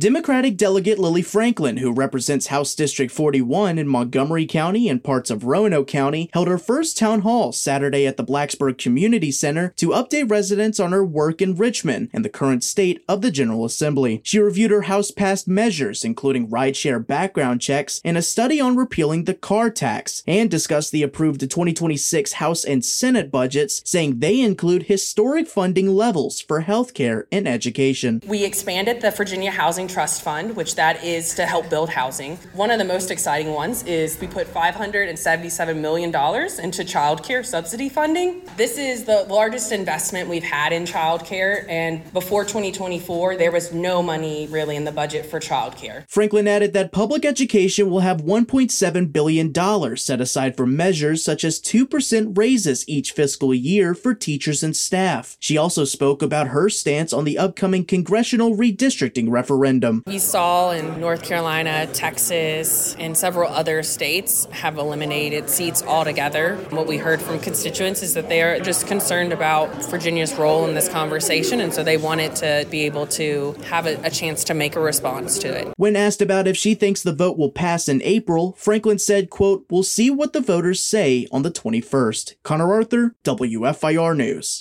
Democratic Delegate Lily Franklin, who represents House District 41 in Montgomery County and parts of Roanoke County, held her first town hall Saturday at the Blacksburg Community Center to update residents on her work in Richmond and the current state of the General Assembly. She reviewed her House-passed measures, including rideshare background checks and a study on repealing the car tax, and discussed the approved 2026 House and Senate budgets, saying they include historic funding levels for healthcare and education. We expanded the Virginia Housing Trust Fund, which that is to help build housing. One of the most exciting ones is we put $577 million into childcare subsidy funding. This is the largest investment we've had in childcare, and before 2024, there was no money really in the budget for childcare. Franklin added that public education will have $1.7 billion set aside for measures such as 2% raises each fiscal year for teachers and staff. She also spoke about her stance on the upcoming congressional redistricting referendum. We saw in North Carolina, Texas, and several other states have eliminated seats altogether. What we heard from constituents is that they are just concerned about Virginia's role in this conversation, and so they wanted to be able to have a chance to make a response to it. When asked about if she thinks the vote will pass in April, Franklin said, quote, "We'll see what the voters say on the 21st. Connor Arthur, WFIR News.